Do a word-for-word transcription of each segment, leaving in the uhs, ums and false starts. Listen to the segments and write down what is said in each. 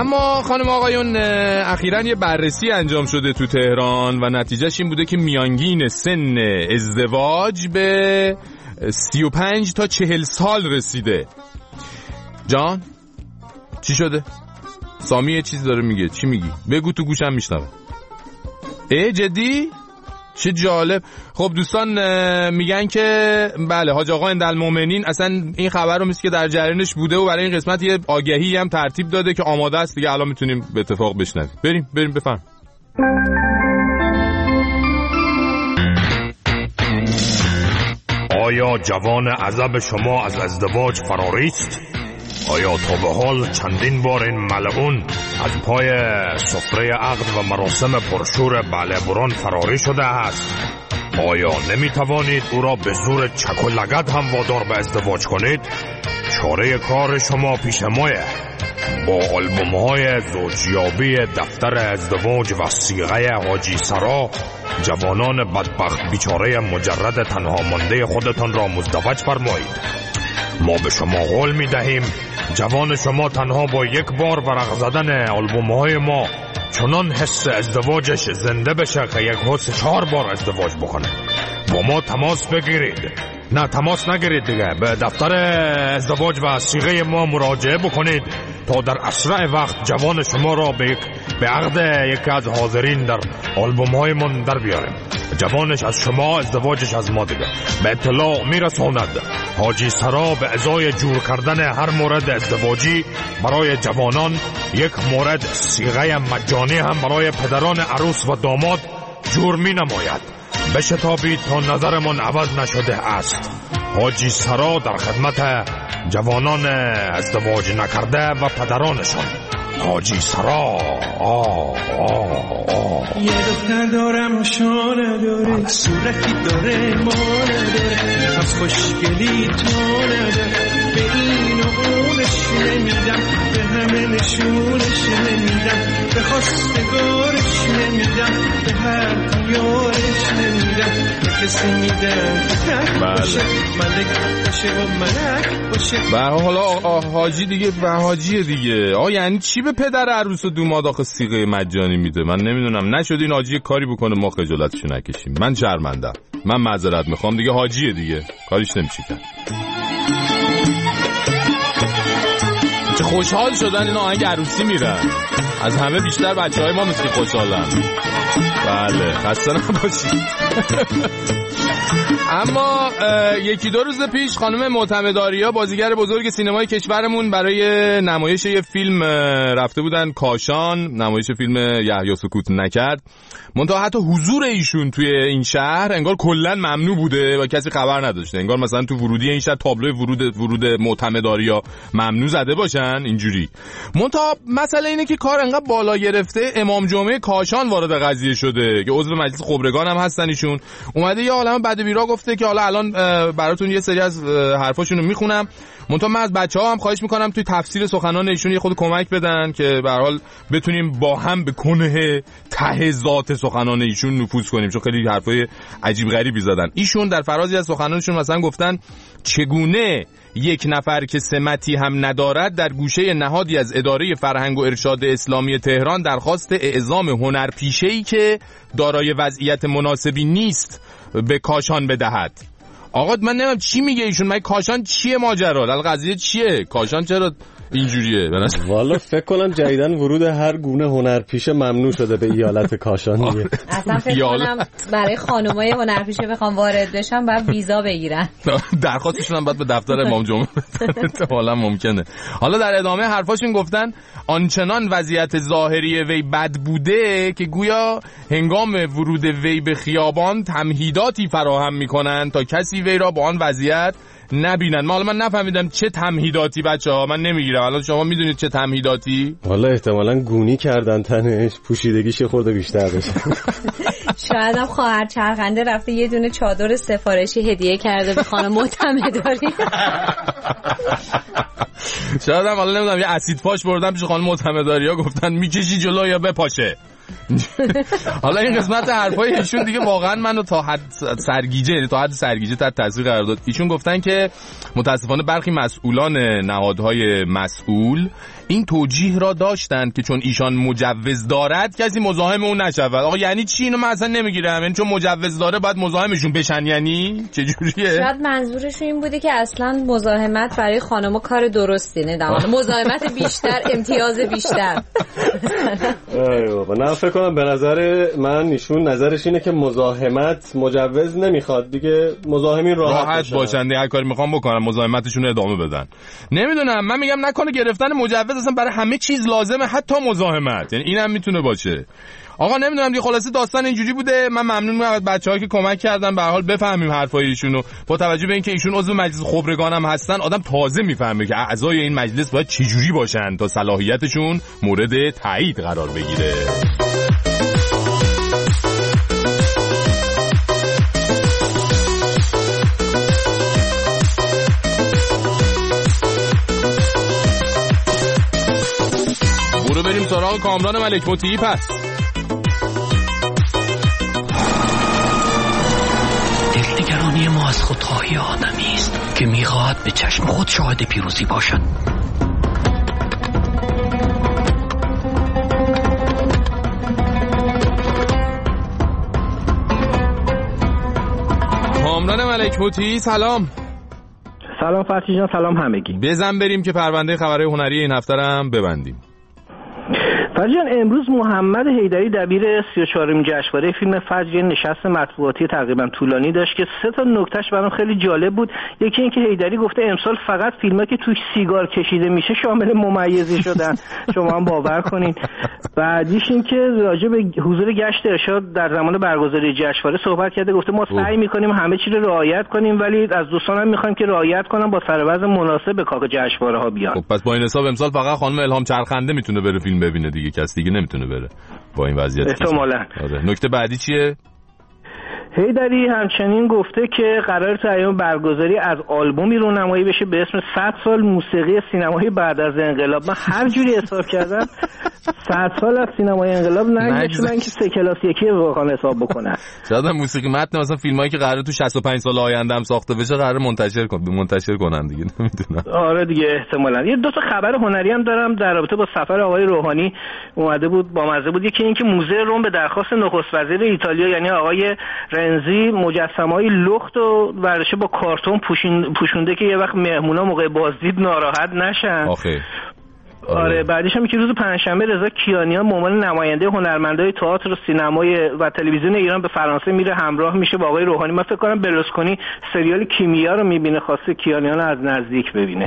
اما خانم آقایون اخیراً یه بررسی انجام شده تو تهران و نتیجهش این بوده که میانگین سن ازدواج به سی و پنج تا چهل سال رسیده. جان چی شده؟ سامی یه چیز داره میگه. چی میگی؟ بگو تو گوشم میشنوه. اه جدی؟ چه جالب. خب دوستان میگن که بله حاج آقا اندالمومنین اصلا این خبر رو مثل که در جریانش بوده و برای این قسمت یه آگهی هم ترتیب داده که آماده است دیگه. الان میتونیم به اتفاق بشنویم. بریم بریم بفرم. آیا جوان عزب شما از ازدواج فراریست؟ آیا تا به حال چندین بار این ملعون از پای سفره عقد و مراسم پرشور بله‌بران فراری شده است؟ آیا نمی توانید او را به زور چک و لگد هم وادار به ازدواج کنید؟ چاره کار شما پیش مایه. با آلبوم های زوجیابی دفتر ازدواج و صیغه حاجی سرا جوانان بدبخت بیچاره مجرد تنها مانده خودتان را مزدوج فرمایید. ما به شما قول می دهیم جوان شما تنها با یک بار ورق زدن آلبوم های ما چنان حس ازدواجش زنده بشه که یک حس چهار بار ازدواج بکنه. با ما تماس بگیرید. نه تماس نگیرید دیگه، به دفتر ازدواج و صیغه ما مراجعه بکنید تا در اسرع وقت جوان شما را به یک به عقد یکی از حاضرین در آلبوم های من در بیاریم. جوانش از شما، ازدواجش از ما دیگه. به اطلاع میرساند حاجی سرا به ازای جور کردن هر مورد ازدواجی برای جوانان یک مورد صیغه مجانی هم برای پدران عروس و داماد جور می نماید. بشتابید تا نظرمون عوض نشده است. حاجی سرا در خدمت جوانان ازدواج نکرده و پدرانشان. حاجی سرا. آه آه آه. یه دختر دارم شو نداره، صورتی داره ما نداره، از خوشگلی تو نداره. به این و اونش نمیدم، به همه نشونش نمیدم، به خواستگارش نمیدم، به هر دیارش نمیدم، به کسی میدم تک باشه ملک باشه و ملک باشه. به حالا حاجی دیگه و حاجیه دیگه. آه یعنی چی به پدر عروس و دوماد آخه صیغه مجانی میده؟ من نمیدونم. نشد این حاجی کاری بکنه ما خجالتشو نکشیم. من شرمندم. من معذرت میخوام دیگه. حاجیه دیگه، کاریش نمیشه کرد. چه خوشحال شدن اینا آهنگ عروسی میرن. از همه بیشتر بچهای ما مثل خوشحالن. بله خسته نباشید. اما یکی دو روز پیش خانم معتمدآریا بازیگر بزرگ سینمای کشورمون برای نمایش یه فیلم رفته بودن کاشان. نمایش فیلم یحیی سکوت نکرد. منتها حتی حضور ایشون توی این شهر انگار کلا ممنوع بوده و کسی خبر نداشته. انگار مثلا تو ورودی این شهر تابلوی ورود ورود معتمدآریا ممنوع زده باشن اینجوری. منتها مسئله اینه که کار انقدر بالا گرفته امام جمعه کاشان وارد قضیه شده که عضو مجلس خبرگان هم هستن. ایشون اومده یه عالمه بد بیرا گفته که حالا الان براتون یه سری از حرفاشونو میخونم. منتها من از بچه‌ها هم خواهش میکنم توی تفسیر سخنان ایشون یه خود کمک بدن که به هر حال بتونیم با هم به کنه ته ذات سخنان ایشون نفوذ کنیم، چون خیلی حرفای عجیب غریبی زدن. ایشون در فرازی از سخنانشون مثلا گفتن چگونه یک نفر که سمتی هم ندارد در گوشه نهادی از اداره فرهنگ و ارشاد اسلامی تهران درخواست اعزام هنرپیشه‌ای که دارای وضعیت مناسبی نیست به کاشان بدهد. آقا من نمیدونم چی میگه ایشون. من کاشان چیه ماجرا؟ القضیه چیه؟ کاشان چرا اینجوریه؟ والا فکر کنم جدیدن ورود هر گونه هنرپیشه ممنوع شده به ایالت کاشان دیگه. اصلا فکر کنم برای خانمای هنرپیشه بخوام وارد بشن باید ویزا بگیرن. درخواستشون هم باید به دفتر امام جمعه حالا ممکنه. حالا در ادامه حرفاشون گفتن آنچنان وضعیت ظاهری وی بد بوده که گویا هنگام ورود وی به خیابان تمهیداتی فراهم میکنن تا کسی وی را با آن وضعیت نبینن. ما حالا من نفهمیدم چه تمهیداتی بچه‌ها، من نمیگیرم. حالا شما میدونید چه تمهیداتی؟ والا احتمالاً گونی کردن تنش، پوشیدگیش خورده بیشتر بشه. شاید هم خواهر چرخنده رفته یه دونه چادر سفارشی هدیه کرده به خانم معتمدآریا. شاید هم حالا نمیدونم یه اسید پاش بردن پیش خانم معتمدآریا گفتن میکشی جلو یا بپاشه. حالا این قسمت حرفای ایشون دیگه واقعا منو تا حد سرگیجه یعنی تا حد سرگیجه تحت تاثیر قرار داد. ایشون گفتن که متاسفانه برخی مسئولان نهادهای مسئول این توجیه را داشتند که چون ایشان مجوز دارد کسی مزاحم اون نشود. آقا یعنی چی؟ اینو من اصلا نمیگیرم. یعنی چون مجوز داره باید مزاحمشون بشن؟ یعنی چه جوریه؟ شاید منظورشون این بوده که اصلا مزاحمت برای خانم‌ها کار درستی نه، مزاحمت بیشتر، امتیاز بیشتر. ای بابا، نه فکر کنم به نظر من ایشون نظرش اینه که مزاحمت مجوز نمیخواد دیگه، مزاحمین راحت, راحت باشن دیگه، هر کاری میخوام بکنن، مزاحمتشون ادامه بدن. نمیدونم، من میگم نکنه گرفتن مجوز اصلا برای همه چیز لازمه، حتی مزاحمت، یعنی اینم میتونه باشه. آقا نمیدونم دیگه، خلاصه داستان اینجوری بوده. من ممنونم از بچه‌ها که کمک کردن به هر حال بفهمیم حرفای ایشونو. با توجه به اینکه ایشون عضو مجلس خبرگان هم هستن، آدم تازه میفهمه که اعضای این مجلس باید چه جوری باشن تا صلاحیتشون مورد تایید قرار بگیره. برو بریم سراغ کامران ملک مطیعی. پس دلنگرانی ما از خودخواهی آدمی است که میخواهد به چشم خود شاهد پیروزی باشد. کامران ملک مطیعی سلام. سلام فرشید جان، سلام همگی. بزن بریم که پرونده خبرهای هنری این هفته رو هم ببندیم. فرجان، امروز محمد حیدری دبیر سی و چهارمین جشنواره فیلم فجر نشست مطبوعاتی تقریبا طولانی داشت که سه تا نکتهش برام خیلی جالب بود. یکی این که حیدری گفته امسال فقط فیلمایی که توش سیگار کشیده میشه شامل ممیزی شدن. شما هم باور کنین. بعدیش این که راجع به حضور گشت ارشاد در زمان برگزاری جشنواره صحبت کرده، گفته ما سعی میکنیم همه چی رو رعایت کنیم ولی از دوستانم میخوایم که رعایت کنن با سروز مناسب به کاخ جشنواره ها بیان. خب پس با این حساب امسال فقط خانم الهام چرخنده میتونه بره فیلم ببینه دیگه، کس دیگه نمیتونه بره با این وضعیت. احتمالاً. آره. نکته بعدی چیه؟ حیدری همچنین گفته که قرار تا ایام برگزاری از آلبومی رونمایی بشه به اسم صد سال موسیقی سینمایی بعد از انقلاب. من هر جوری حساب کردم صد سال از سینمای انقلاب نگذاشتن که سه کلاس یکی واقعا حساب بکنن. شاید موسیقی متن مثلا فیلمایی که قراره تو شصت و پنج سال آینده هم ساخته بشه قراره منتشر کنن منتشر کنن دیگه، نمیدونم. آره دیگه احتمالاً. یه دو تا خبر هنری هم دارم در رابطه با سفر آقای روحانی. اومده بود با مزه بود. یکی این که موزه روم به درخواست نخست وزیر ایتالیا یعنی آقای رنزی مجسمه‌های لخت و ورشه با کارتون پوشونده که یه وقت مهمونا موقع بازدید ناراحت نشن. آخه آره, آره بعدش هم که روز پنجشنبه رضا کیانیان به عنوان نماینده هنرمندای تئاتر و سینمای و تلویزیون ایران به فرانسه میره، همراه میشه با آقای روحانی. من فکر کنم برلوسکونی سریال کیمیا رو میبینه، خواسته کیانیان رو از نزدیک ببینه.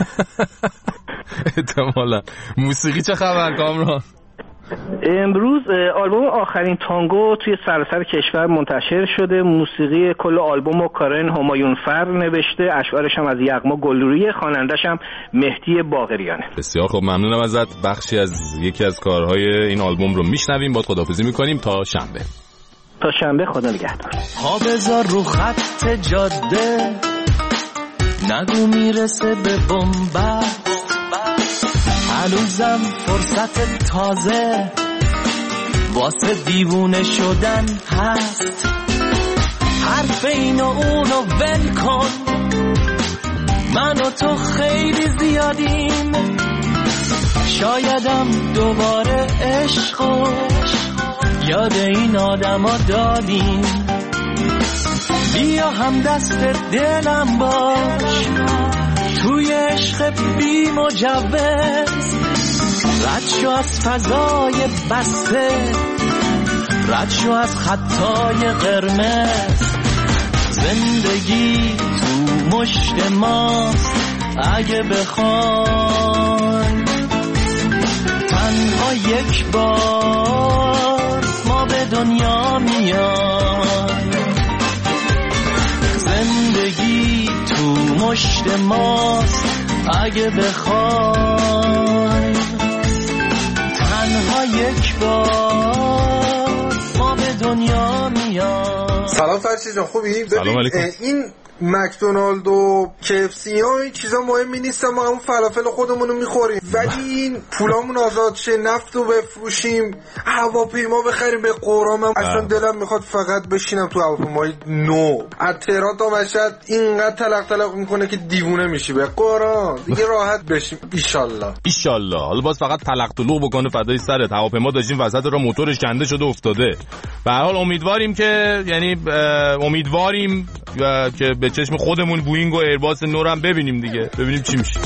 احتمالاً. موسیقی چه خبر کامران؟ امروز آلبوم آخرین تانگو توی سراسر کشور منتشر شده. موسیقی کل آلبوم رو کارن همایونفر نوشته، اشعارش هم از یغما گلرویه، خواننده‌ش هم مهدی باقریانه. بسیار خب، ممنونم ازت. بخشی از یکی از کارهای این آلبوم رو میشنویم. با خداحافظی میکنیم تا شنبه. تا شنبه، خدا نگهدار. ها بذار رو خط جاده، نگو میرسه به بنبست، هنوزم فرصت تازه واسه دیوونه شدن هست. حرف این و اونو ول کن، من و تو خیلی زیادیم، شایدم دوباره عشقو یاد این آدم ها دادیم. بیا هم دست دلم باش توی عشق بی مجوز، رد شو از فضای بسته، رد شو از خطای قرمز. زندگی تو مشت ماست، اگه بخوایم تنها یک بار ما به دنیا میایم. زندگی تو مشت ماست، اگه بخوایم تنها یک بار ما به دنیا میایم. سلام فرشید جان، خوبی؟ سلام علیکم. این مکدونالد و کفسی ها این چیزا مهمی نیستن، ما همون فلافل خودمونو میخوریم، ولی این پولامون آزاد شه، نفت رو بفروشیم، هواپیما بخریم. به قرآن من اصلا دلم میخواد فقط بشینم تو هواپیمای نو از تهران تا مشهد. اینقدر تلق تلق میکنه که دیوونه میشی. به قرآن دیگه راحت بشیم ایشالله ایشالله. حالا باز فقط تلق تلق بکنه فدای سرت. هواپیما داشتیم وسط را موتورش کنده شده افتاده. به هر حال امیدواریم که یعنی امیدواریم که به چشم خودمون بوینگ و ایرباس نورم ببینیم دیگه، ببینیم چی میشه.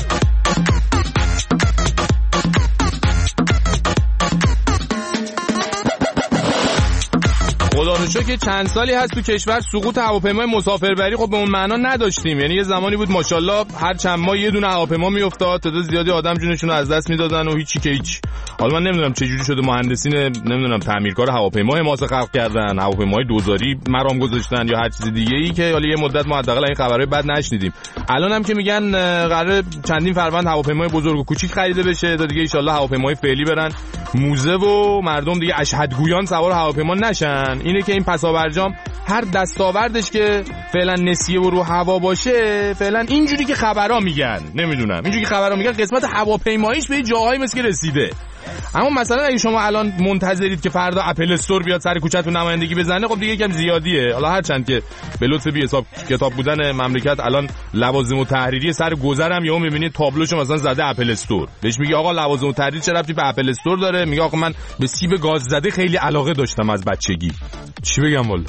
خدا رو شکر که چند سالی هست تو کشور سقوط هواپیمای مسافربری خب به اون معنا نداشتیم. یعنی یه زمانی بود ماشاءالله هر چند ماه یه دونه هواپیما میافتاد، تعداد زیادی آدم جونشون رو از دست میدادن و هیچی که هیچ. حالا من نمیدونم چه جوری شده مهندسین نمیدونم تعمیرکار هواپیما حماسه خلق کردن، هواپیمای دوزاری مرام گذاشتن یا هر چیز دیگه ای که حالا یه مدت ما حداقل این خبرای بد نشنیدیم. الان هم که میگن قراره چندین فروند هواپیمای بزرگ و کوچیک خریده بشه تا دیگه ان شاءالله هواپیمای فعلی برن موزه و مردم دیگه اشهدگویان سوار هواپیما نشن. اینه که این پسابرجام هر دستاوردش که فعلا نسیه و رو هوا باشه فعلا اینجوری که خبرا میگن، نمیدونم اینجوری که خبرا میگن قسمت هواپیماییش به جاهایی مثل که رسیده. اما مثلا اگه شما الان منتظرید که فردا اپل استور بیاد سر کوچه‌تون نمایندگی بزنه، خب دیگه یکم زیادیه. حالا هرچند که به لطف بی حساب کتاب بودن مملکت الان لوازم و تحریری سر گذرم یهو میبینید تابلوشو مثلا زده اپل استور، بهش میگه آقا لوازم و تحریر چه ربطی به اپل استور داره؟ میگه آقا من به سیب گاز زده خیلی علاقه داشتم از بچگی. چی بگم والا؟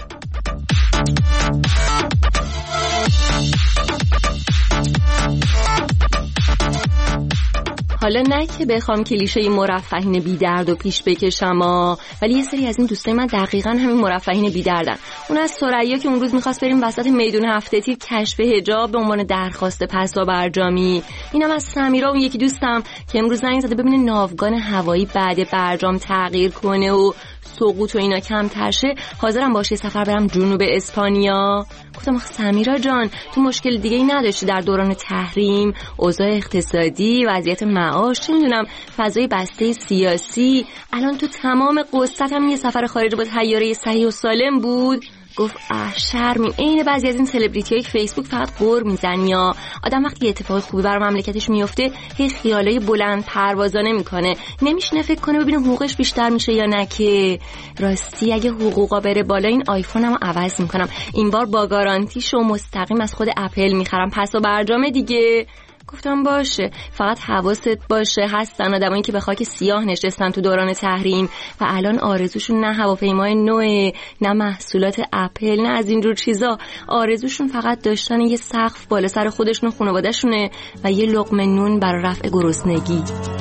حالا نه که بخوام کلیشه مرفهین بی درد و پیش بکشم ها، ولی یه سری از این دوستای من دقیقاً همین مرفهین بی دردن. اون از ثریا که اون روز می‌خواست بریم وسط میدون هفته تیر کشف حجاب به عنوان درخواست پسابرجامی. اینم از سمیرا و یکی دوستم که امروز زنگ زده ببینه ناوگان هوایی بعد برجام تغییر کنه و سقوط و اینا کمتر شه، حاضرم باشه سفر برم جنوب اسپانیا. گفتم آخه سمیرا جان تو مشکل دیگه ای نداشتی در دوران تحریم؟ اوضاع اقتصادی، وضعیت معاش، چه میدونم فضای بسته سیاسی، الان تو تمام قصت هم یه سفر خارج با طیاره صحیح و سالم بود. گفت اه شرمیم. عین بعضی از این سلبریتی‌های فیسبوک فقط قور میزنی یا آدم وقتی اتفاق خوبی بر مملکتش میفته هی خیالای بلند پروازانه میکنه، نمیشینه فکر کنه ببینه حقوقش بیشتر میشه یا نه. که راستی اگه حقوقا بره بالا این آیفونمو عوض میکنم، این بار با گارانتیشو مستقیم از خود اپل میخرم، پس و برجام دیگه. گفتم باشه، فقط حواست باشه هستن آدمایی که به خاک سیاه نشستن تو دوران تحریم و الان آرزوشون نه هواپیمای نوئه، نه محصولات اپل، نه از اینجور چیزا. آرزوشون فقط داشتن یه سقف بالا سر خودشون و خانواده‌شونه و یه لقمه نون برای رفع گرسنگی.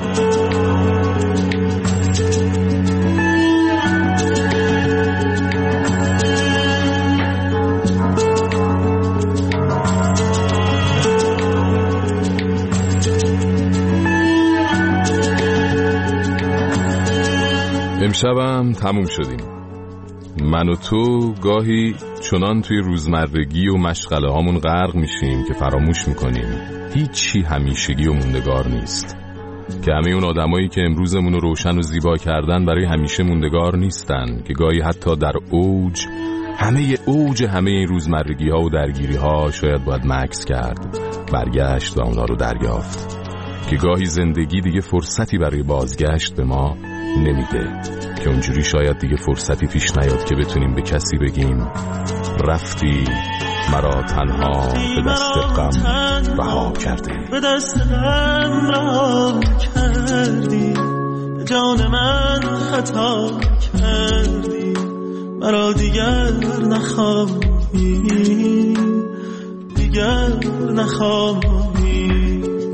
امشبم تموم شدیم. من و تو گاهی چنان توی روزمرگی و مشغله هامون غرق میشیم که فراموش میکنیم هیچی همیشگی و موندگار نیست، که همه اون آدمایی که امروزمون رو روشن و زیبا کردن برای همیشه موندگار نیستن، که گاهی حتی در اوج همه اوج همه این روزمرگی ها و درگیری ها شاید باید مکث کرد، برگشت و اونا رو دریافت، که گاهی زندگی دیگه فرصتی برای بازگشت به ما نمیده، که اونجوری شاید دیگه فرصتی پیش نیاد که بتونیم به کسی بگیم رفتی مرا تنها به دست غم رها کردی، به دست غم رها کردی، به جان من خطا کردی، مرا دیگر نخواهی، دیگر نخواهی.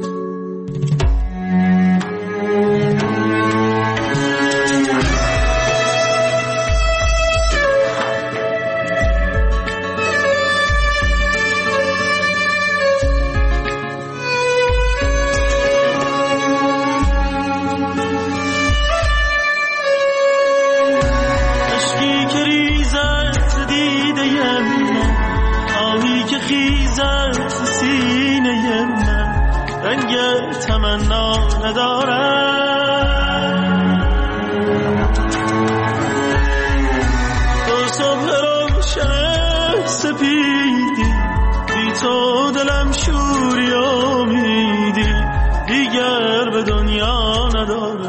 تمنا ندارم تو صبح روشن سپیدی، بی تو دنیا نداره.